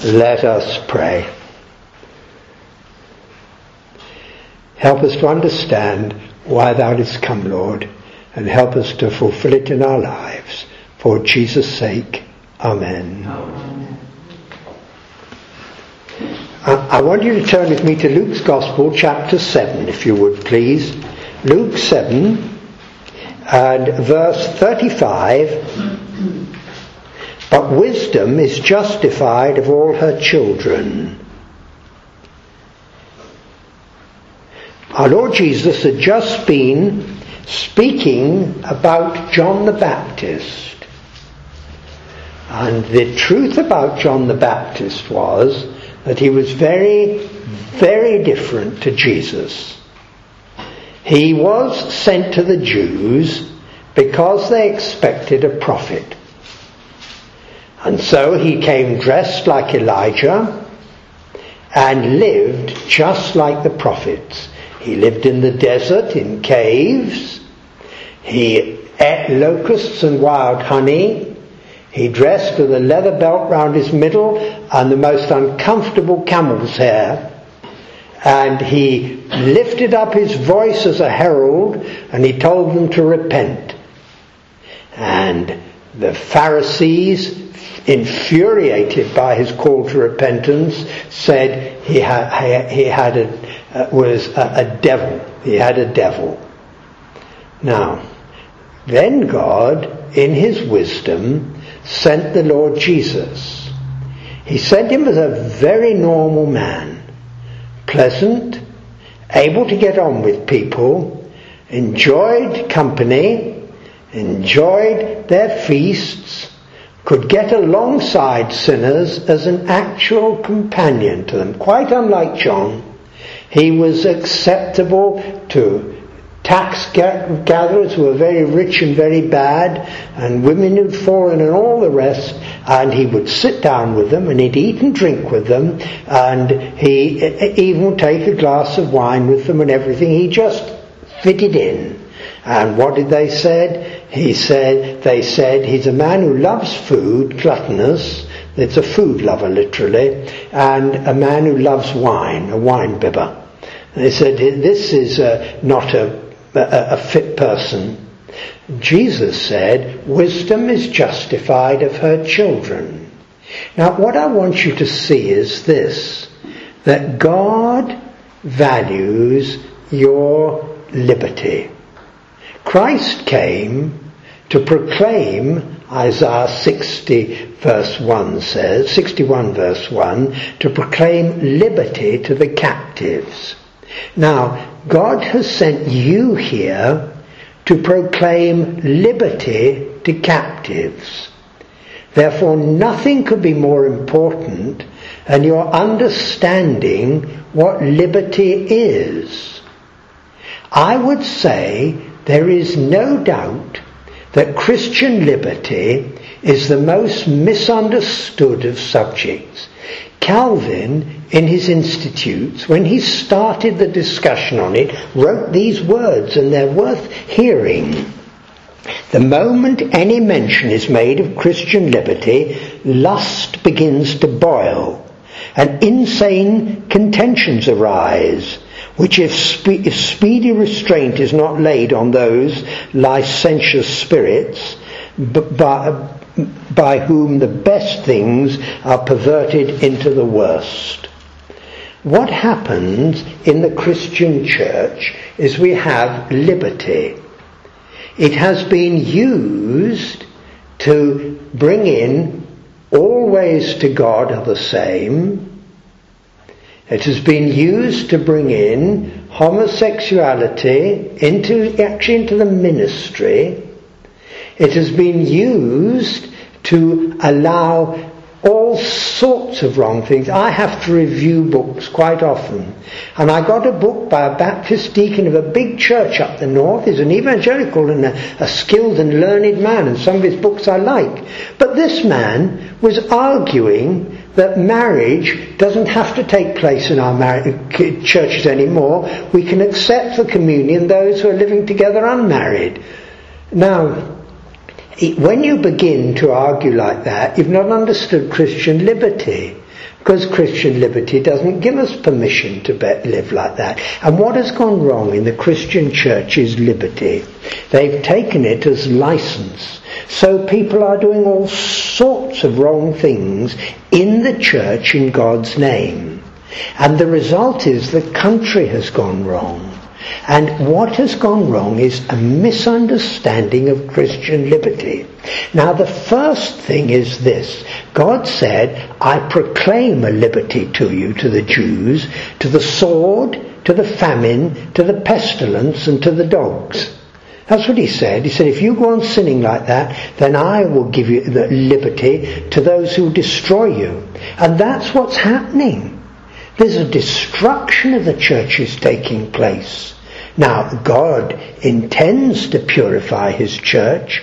Let us pray. Help us to understand why thou didst come, Lord, and help us to fulfill it in our lives. For Jesus' sake, amen. I want you to turn with me to Luke's Gospel, chapter 7, if you would please. Luke 7 and verse 35. But wisdom is justified of all her children. Our Lord Jesus had just been speaking about John the Baptist. And the truth about John the Baptist was that he was very, very different to Jesus. He was sent to the Jews because they expected a prophet. And so he came dressed like Elijah and lived just like the prophets. He lived in the desert, in caves. He ate locusts and wild honey. He dressed with a leather belt round his middle and the most uncomfortable camel's hair. And he lifted up his voice as a herald and he told them to repent. And the Pharisees, infuriated by his call to repentance, said he was a devil. He had a devil. Now, then God, in his wisdom, sent the Lord Jesus. He sent him as a very normal man, pleasant, able to get on with people, enjoyed company, enjoyed their feasts, could get alongside sinners as an actual companion to them. Quite unlike John, he was acceptable to tax gatherers who were very rich and very bad, and women who'd fallen and all the rest, and he would sit down with them and he'd eat and drink with them, and he even would take a glass of wine with them and everything. He just fitted in. And what did they say? They said he's a man who loves food, gluttonous, it's a food lover literally, and a man who loves wine, a wine bibber. They said this is not a fit person. Jesus said wisdom is justified of her children. Now what I want you to see is this, that God values your liberty. Christ came to proclaim, Isaiah 61 verse 1, to proclaim liberty to the captives. Now, God has sent you here to proclaim liberty to captives. Therefore, nothing could be more important than your understanding what liberty is. I would say there is no doubt that Christian liberty is the most misunderstood of subjects. Calvin, in his Institutes, when he started the discussion on it, wrote these words, and they're worth hearing. The moment any mention is made of Christian liberty, lust begins to boil, and insane contentions arise, which if speedy restraint is not laid on those licentious spirits, by whom the best things are perverted into the worst. What happens in the Christian church is we have liberty. It has been used to bring in all ways to God are the same. It has been used to bring in homosexuality into the ministry. It has been used to allow all sorts of wrong things. I have to review books quite often. And I got a book by a Baptist deacon of a big church up the north. He's an evangelical and a skilled and learned man, and some of his books I like. But this man was arguing that marriage doesn't have to take place in our churches anymore. We can accept for communion those who are living together unmarried. Now, When you begin to argue like that, you've not understood Christian liberty. Because Christian liberty doesn't give us permission to live like that. And what has gone wrong in the Christian church is liberty. They've taken it as license. So people are doing all sorts of wrong things in the church in God's name. And the result is the country has gone wrong. And what has gone wrong is a misunderstanding of Christian liberty. Now the first thing is this. God said, I proclaim a liberty to you, to the Jews, to the sword, to the famine, to the pestilence, and to the dogs. That's what he said. He said, if you go on sinning like that, then I will give you the liberty to those who destroy you. And that's what's happening. There's a destruction of the churches taking place. Now, God intends to purify his church.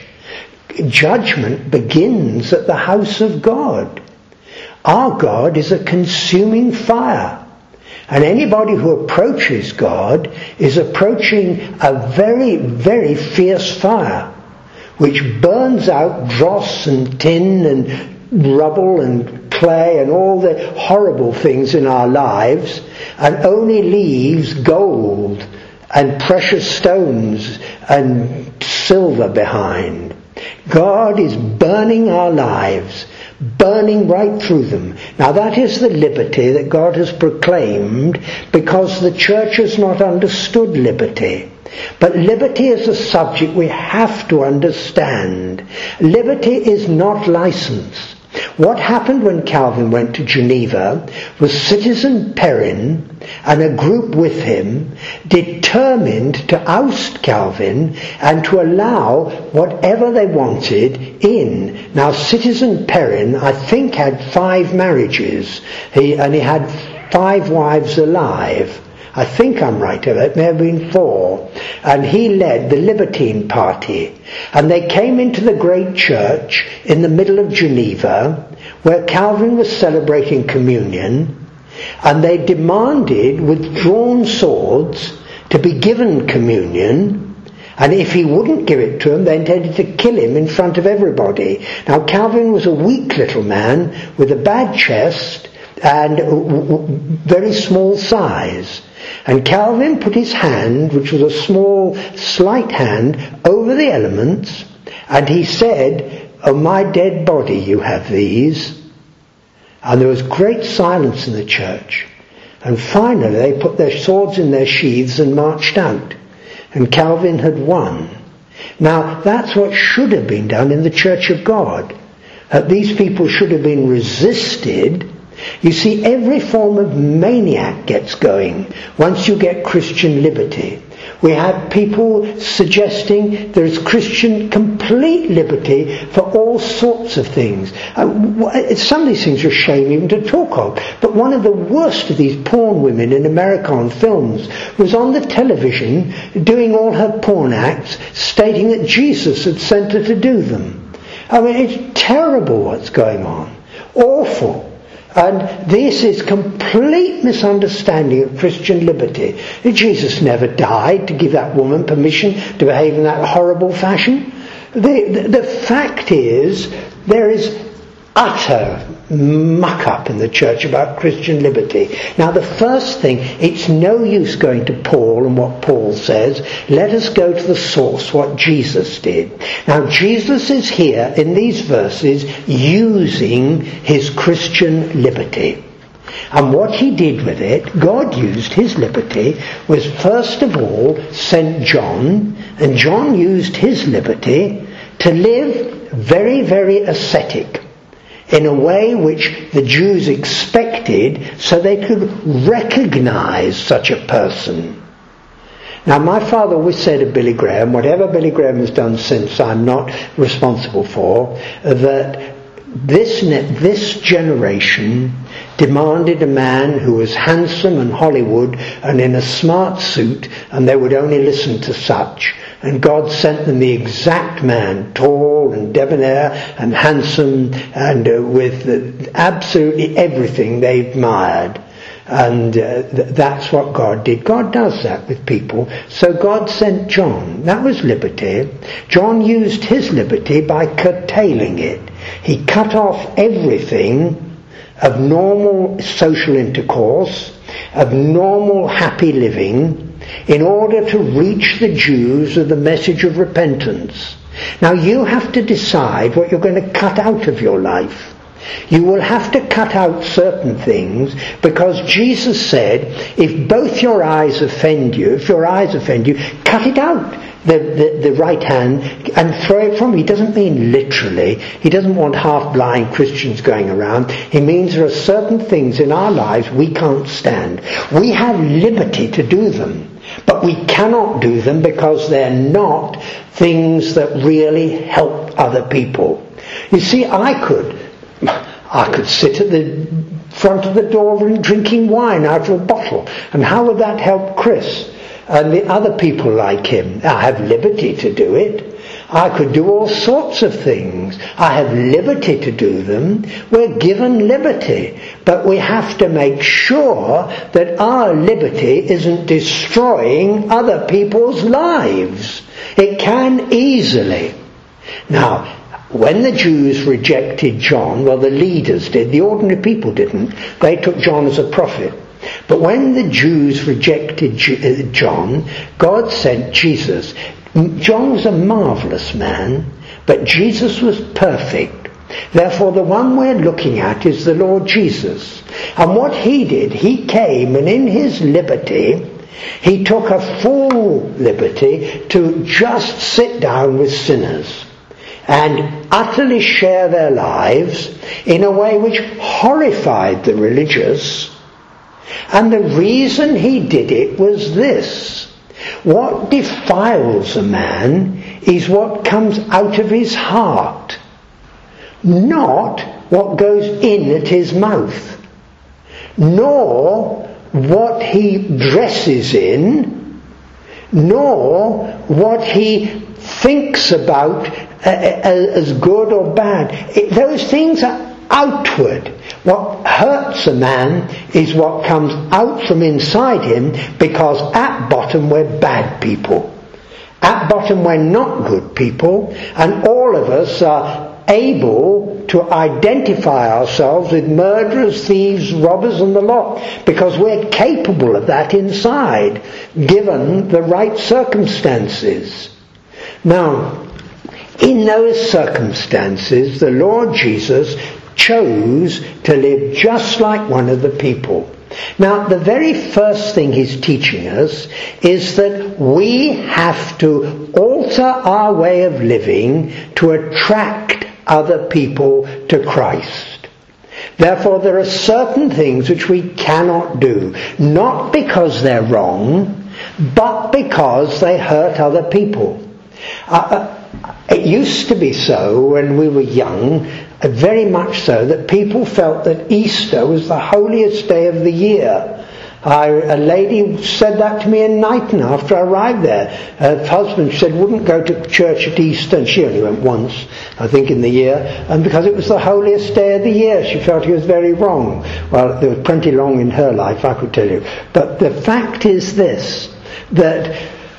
Judgment begins at the house of God. Our God is a consuming fire. And anybody who approaches God is approaching a very, very fierce fire, which burns out dross and tin and rubble and clay and all the horrible things in our lives, and only leaves gold and precious stones and silver behind. God is burning our lives, burning right through them. Now that is the liberty that God has proclaimed, because the church has not understood liberty. But liberty is a subject we have to understand. Liberty is not license. What happened when Calvin went to Geneva was Citizen Perrin and a group with him determined to oust Calvin and to allow whatever they wanted in. Now Citizen Perrin, I think, had 5 marriages. He had 5 wives alive. I think I'm right, it may have been 4. And he led the Libertine Party. And they came into the great church in the middle of Geneva, where Calvin was celebrating communion, and they demanded with drawn swords to be given communion, and if he wouldn't give it to them, they intended to kill him in front of everybody. Now Calvin was a weak little man with a bad chest and very small size. And Calvin put his hand, which was a small, slight hand, over the elements, and he said, "Oh, my dead body, you have these." And there was great silence in the church. And finally they put their swords in their sheaths and marched out. And Calvin had won. Now that's what should have been done in the Church of God. These people should have been resisted. You see, every form of maniac gets going once you get Christian liberty. We have people suggesting there is Christian complete liberty for all sorts of things. Some of these things are a shame even to talk of. But one of the worst of these porn women in America on films was on the television doing all her porn acts, stating that Jesus had sent her to do them. I mean, it's terrible what's going on. Awful. And this is complete misunderstanding of Christian liberty. Jesus never died to give that woman permission to behave in that horrible fashion. The fact is, there is utter muck-up in the church about Christian liberty. Now the first thing, it's no use going to Paul and what Paul says. Let us go to the source, what Jesus did. Now Jesus is here in these verses using his Christian liberty. And what he did with it, God used his liberty, was first of all sent John, and John used his liberty to live very, very ascetic, in a way which the Jews expected, so they could recognize such a person. Now my father always said of Billy Graham, whatever Billy Graham has done since I'm not responsible for, that this generation demanded a man who was handsome and Hollywood and in a smart suit, and they would only listen to such. And God sent them the exact man, tall and debonair and handsome and with absolutely everything they admired. And that's what God did. God does that with people. So God sent John. That was liberty. John used his liberty by curtailing it. He cut off everything of normal social intercourse, of normal happy living, in order to reach the Jews with the message of repentance. Now you have to decide what you're going to cut out of your life. You will have to cut out certain things, because Jesus said, if both your eyes offend you, cut it out, the right hand, and throw it from you. He doesn't mean literally. He doesn't want half-blind Christians going around. He means there are certain things in our lives we can't stand. We have liberty to do them, but we cannot do them because they're not things that really help other people. You see, I could sit at the front of the door and drinking wine out of a bottle. And how would that help Chris and the other people like him? I have liberty to do it. I could do all sorts of things. I have liberty to do them. We're given liberty. But we have to make sure that our liberty isn't destroying other people's lives. It can easily. Now, when the Jews rejected John, well, the leaders did, the ordinary people didn't. They took John as a prophet. But when the Jews rejected John, God sent Jesus. John was a marvellous man, but Jesus was perfect. Therefore, the one we're looking at is the Lord Jesus. And what he did, he came, and in his liberty, he took a full liberty to just sit down with sinners and utterly share their lives in a way which horrified the religious. And the reason he did it was this: what defiles a man is what comes out of his heart, not what goes in at his mouth, nor what he dresses in, nor what he thinks about as good or bad. Those things are outward. What hurts a man is what comes out from inside him, because at bottom we're bad people. At bottom we're not good people, and all of us are able to identify ourselves with murderers, thieves, robbers and the lot, because we're capable of that inside, given the right circumstances. Now, in those circumstances, the Lord Jesus chose to live just like one of the people. Now, the very first thing he's teaching us is that we have to alter our way of living to attract other people to Christ. Therefore, there are certain things which we cannot do, not because they're wrong, but because they hurt other people. It used to be so when we were young, very much so, that people felt that Easter was the holiest day of the year. A lady said that to me in Knighton after I arrived there. Her husband said wouldn't go to church at Easter, and she only went once, I think, in the year, and because it was the holiest day of the year, she felt he was very wrong. Well, there was plenty wrong in her life, I could tell you. But the fact is this, that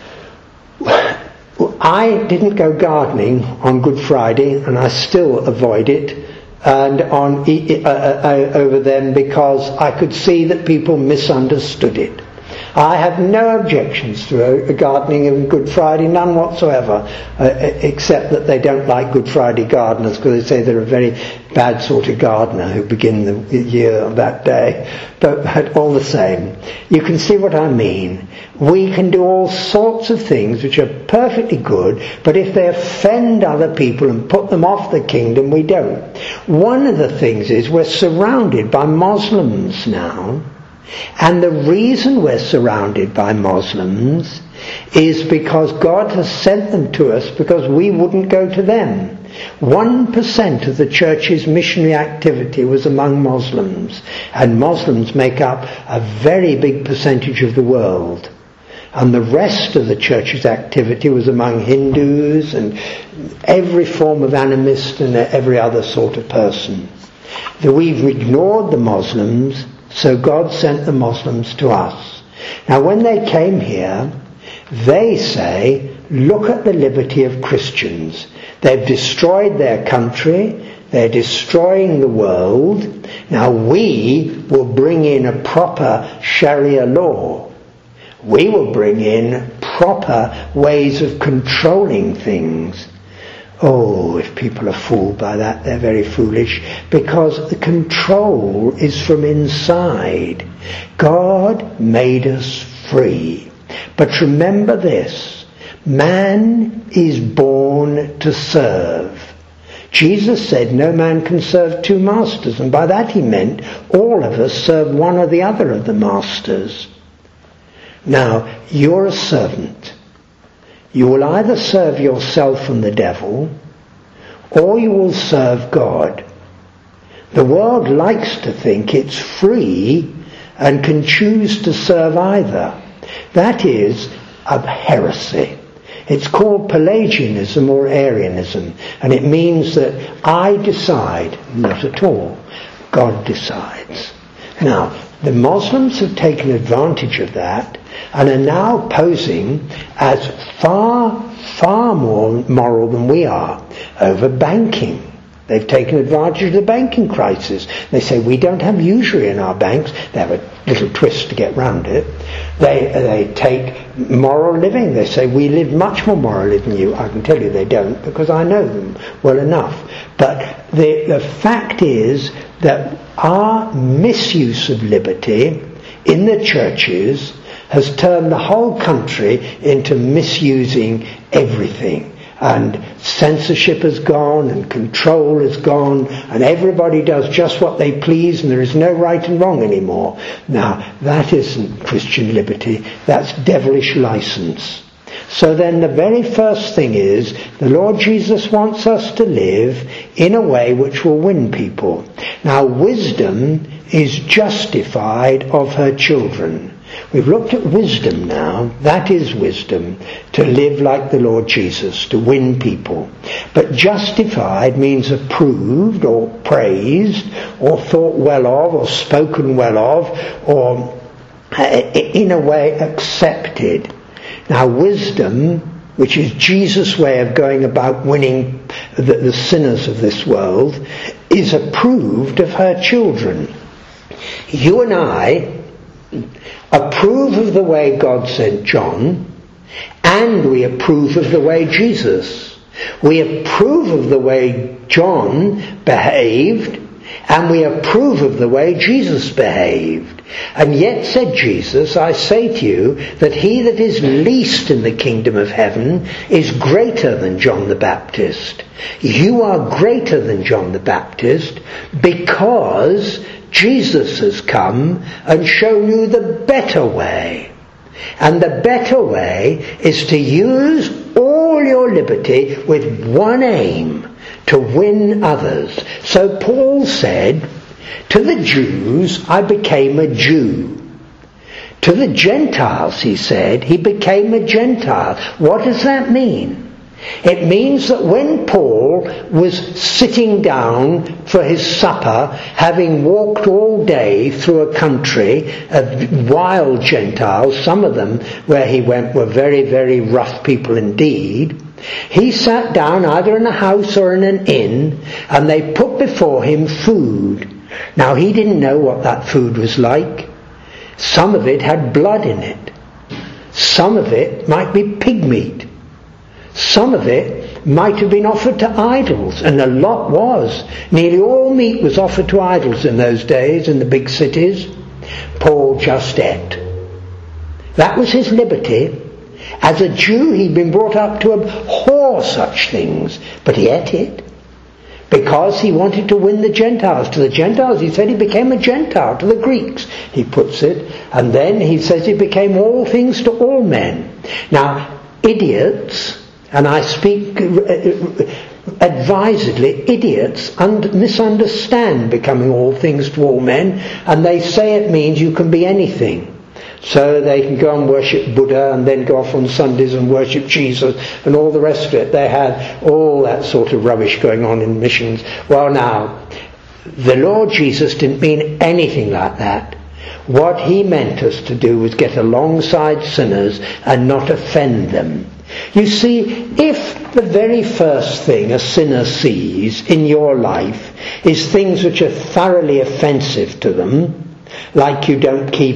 I didn't go gardening on Good Friday, and I still avoid it, and over them, because I could see that people misunderstood it. I have no objections to gardening on Good Friday, none whatsoever, except that they don't like Good Friday gardeners, because they say they're a very bad sort of gardener who begin the year on that day. But all the same, you can see what I mean. We can do all sorts of things which are perfectly good, but if they offend other people and put them off the kingdom, we don't. One of the things is we're surrounded by Muslims now. And the reason we're surrounded by Muslims is because God has sent them to us because we wouldn't go to them. 1% of the church's missionary activity was among Muslims, and Muslims make up a very big percentage of the world. And the rest of the church's activity was among Hindus and every form of animist and every other sort of person. We've ignored the Muslims, So God sent the Muslims to us. Now when they came here, they say, look at the liberty of Christians. They've destroyed their country. They're destroying the world. Now we will bring in a proper Sharia law. We will bring in proper ways of controlling things. Oh, if people are fooled by that, they're very foolish, because the control is from inside. God made us free. But remember this, man is born to serve. Jesus said no man can serve two masters, and by that he meant all of us serve one or the other of the masters. Now, you're a servant. You will either serve yourself and the devil, or you will serve God. The world likes to think it's free and can choose to serve either. That is a heresy. It's called Pelagianism or Arianism, and it means that I decide. Not at all. God decides. Now, the Muslims have taken advantage of that and are now posing as far more moral than we are over banking. They've taken advantage of the banking crisis. They say we don't have usury in our banks. They have a little twist to get round it. They take moral living. They say we live much more morally than you. I can tell you they don't, because I know them well enough. But the fact is that our misuse of liberty in the churches has turned the whole country into misusing everything. And censorship has gone, and control has gone, and everybody does just what they please, and there is no right and wrong anymore. Now, that isn't Christian liberty, that's devilish license. So then the very first thing is, the Lord Jesus wants us to live in a way which will win people. Now, wisdom is justified of her children. We've looked at wisdom now. That is wisdom, to live like the Lord Jesus, to win people. But justified means approved or praised or thought well of or spoken well of or in a way accepted. Now wisdom, which is Jesus' way of going about winning the sinners of this world, is approved of her children. You and I approve of the way God sent John, and we approve of the way Jesus. We approve of the way John behaved, and we approve of the way Jesus behaved. And yet, said Jesus, I say to you that he that is least in the kingdom of heaven is greater than John the Baptist. You are greater than John the Baptist because Jesus has come and shown you the better way. And the better way is to use all your liberty with one aim, to win others. So Paul said, to the Jews I became a Jew. To the Gentiles, he said, he became a Gentile. What does that mean? It means that when Paul was sitting down for his supper, having walked all day through a country of wild Gentiles, some of them where he went were very, very rough people indeed, he sat down either in a house or in an inn, and they put before him food. Now he didn't know what that food was like. Some of it had blood in it. Some of it might be pig meat. Some of it might have been offered to idols, and a lot was. Nearly all meat was offered to idols in those days in the big cities. Paul just ate. That was his liberty. As a Jew, he'd been brought up to abhor such things, but he ate it because he wanted to win the Gentiles. To the Gentiles, he said he became a Gentile. To the Greeks, he puts it, and then he says he became all things to all men. Now, idiots, and I speak advisedly, idiots misunderstand becoming all things to all men, and they say it means you can be anything. So they can go and worship Buddha and then go off on Sundays and worship Jesus and all the rest of it. They had all that sort of rubbish going on in missions. Well now, the Lord Jesus didn't mean anything like that. What he meant us to do was get alongside sinners and not offend them. You see, if the very first thing a sinner sees in your life is things which are thoroughly offensive to them, like you don't keep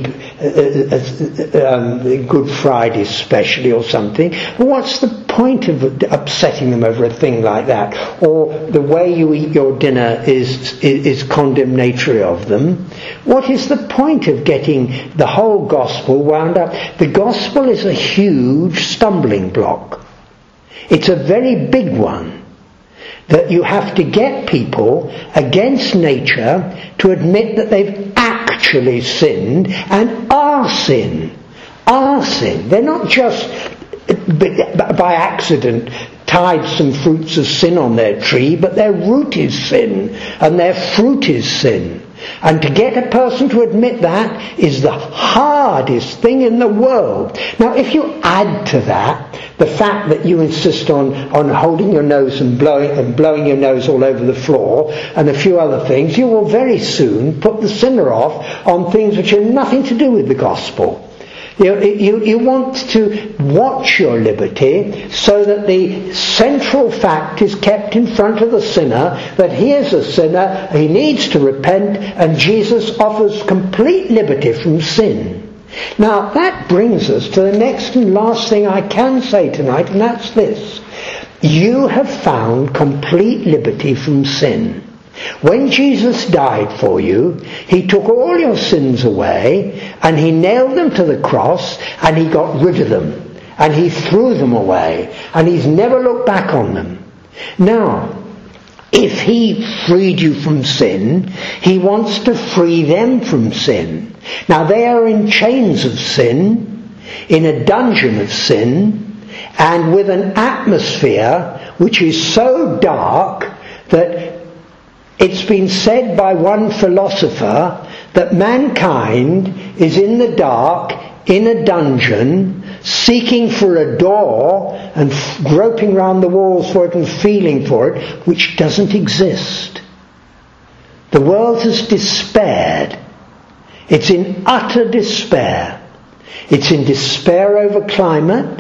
Good Friday especially or something, what's the point of upsetting them over a thing like that? Or the way you eat your dinner is condemnatory of them. What is the point of getting the whole gospel wound up? The gospel is a huge stumbling block. It's a very big one, that you have to get people against nature to admit that they've actually sinned and are sin. They're not just by accident tied some fruits of sin on their tree, but their root is sin and their fruit is sin. And to get a person to admit that is the hardest thing in the world. Now, if you add to that the fact that you insist on holding your nose and blowing your nose all over the floor and a few other things, you will very soon put the sinner off on things which have nothing to do with the gospel. You want to watch your liberty so that the central fact is kept in front of the sinner, that he is a sinner, he needs to repent, and Jesus offers complete liberty from sin. Now that brings us to the next and last thing I can say tonight, and that's this. You have found complete liberty from sin. When Jesus died for you, he took all your sins away and he nailed them to the cross and he got rid of them and he threw them away and he's never looked back on them. Now, if he freed you from sin, he wants to free them from sin. Now they are in chains of sin, in a dungeon of sin, and with an atmosphere which is so dark that it's been said by one philosopher that mankind is in the dark, in a dungeon, seeking for a door and groping round the walls for it and feeling for it, which doesn't exist. The world has despaired. It's in utter despair. It's in despair over climate.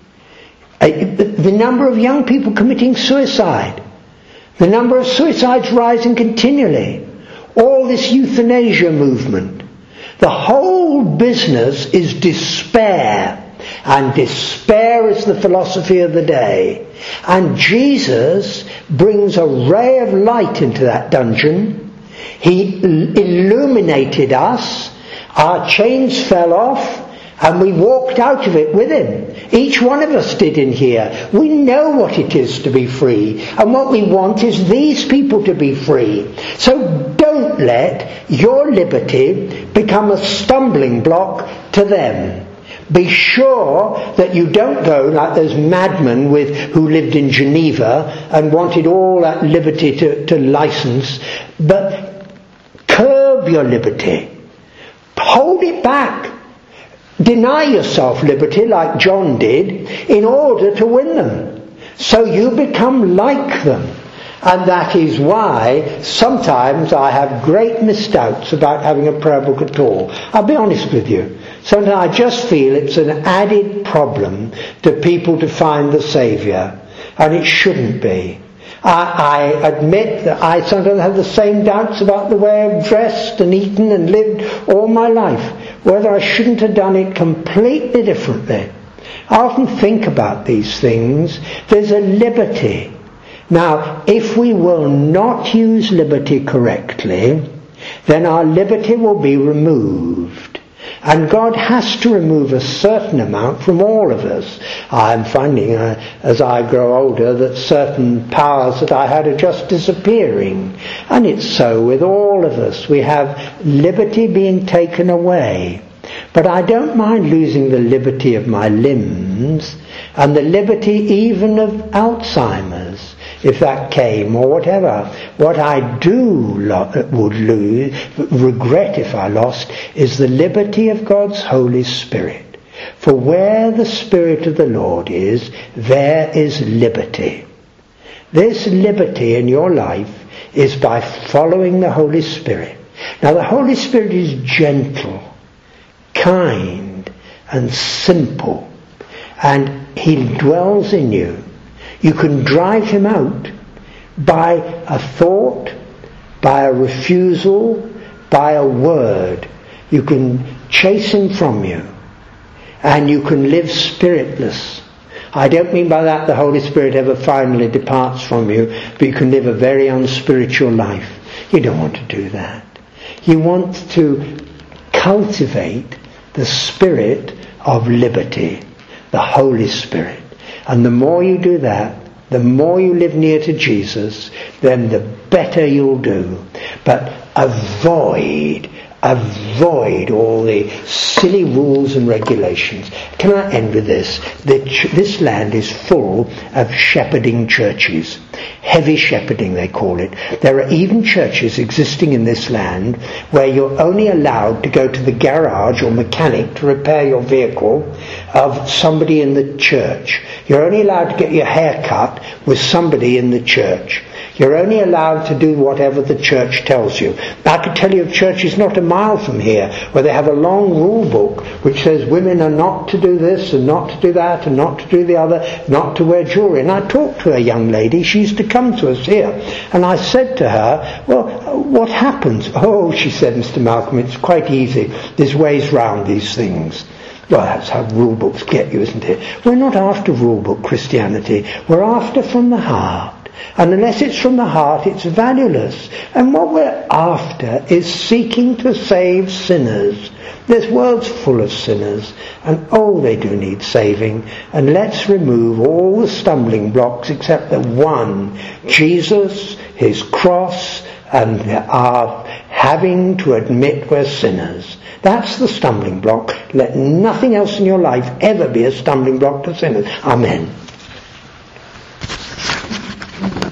The number of young people committing suicide. The number of suicides rising continually. All this euthanasia movement. The whole business is despair. And despair is the philosophy of the day. And Jesus brings a ray of light into that dungeon. He illuminated us. Our chains fell off. And we walked out of it with him. Each one of us did in here. We know what it is to be free. And what we want is these people to be free. So don't let your liberty become a stumbling block to them. Be sure that you don't go like those madmen who lived in Geneva and wanted all that liberty to license. But curb your liberty. Hold it back. Deny yourself liberty like John did in order to win them. So you become like them. And that is why sometimes I have great misdoubts about having a prayer book at all. I'll be honest with you. Sometimes I just feel it's an added problem to people to find the Saviour. And it shouldn't be. I admit that I sometimes have the same doubts about the way I've dressed and eaten and lived all my life. Whether I shouldn't have done it completely differently. I often think about these things. There's a liberty. Now, if we will not use liberty correctly, then our liberty will be removed. And God has to remove a certain amount from all of us. I'm finding, as I grow older, that certain powers that I had are just disappearing. And it's so with all of us. We have liberty being taken away. But I don't mind losing the liberty of my limbs and the liberty even of Alzheimer's, if that came, or whatever. What I would regret if I lost, is the liberty of God's Holy Spirit. For where the Spirit of the Lord is, there is liberty. This liberty in your life is by following the Holy Spirit. Now the Holy Spirit is gentle, kind, and simple, and he dwells in you. You can drive him out by a thought, by a refusal, by a word. You can chase him from you, and you can live spiritless. I don't mean by that the Holy Spirit ever finally departs from you, but you can live a very unspiritual life. You don't want to do that. You want to cultivate the spirit of liberty, the Holy Spirit. And the more you do that, the more you live near to Jesus, then the better you'll do. But avoid all the silly rules and regulations. Can I end with this? This land is full of shepherding churches. Heavy shepherding, they call it. There are even churches existing in this land where you're only allowed to go to the garage or mechanic to repair your vehicle of somebody in the church. You're only allowed to get your hair cut with somebody in the church. You're only allowed to do whatever the church tells you. I could tell you of churches not a mile from here where they have a long rule book which says women are not to do this and not to do that and not to do the other, not to wear jewellery. And I talked to a young lady, she used to come to us here, and I said to her, well, what happens? Oh, she said, Mr. Malcolm, it's quite easy. There's ways round these things. Well, that's how rule books get you, isn't it? We're not after rule book Christianity. We're after from the heart. And unless it's from the heart, it's valueless. And what we're after is seeking to save sinners. This world's full of sinners, and they do need saving. And let's remove all the stumbling blocks except the one, Jesus, his cross, and our having to admit we're sinners. That's the stumbling block. Let nothing else in your life ever be a stumbling block to sinners. Amen.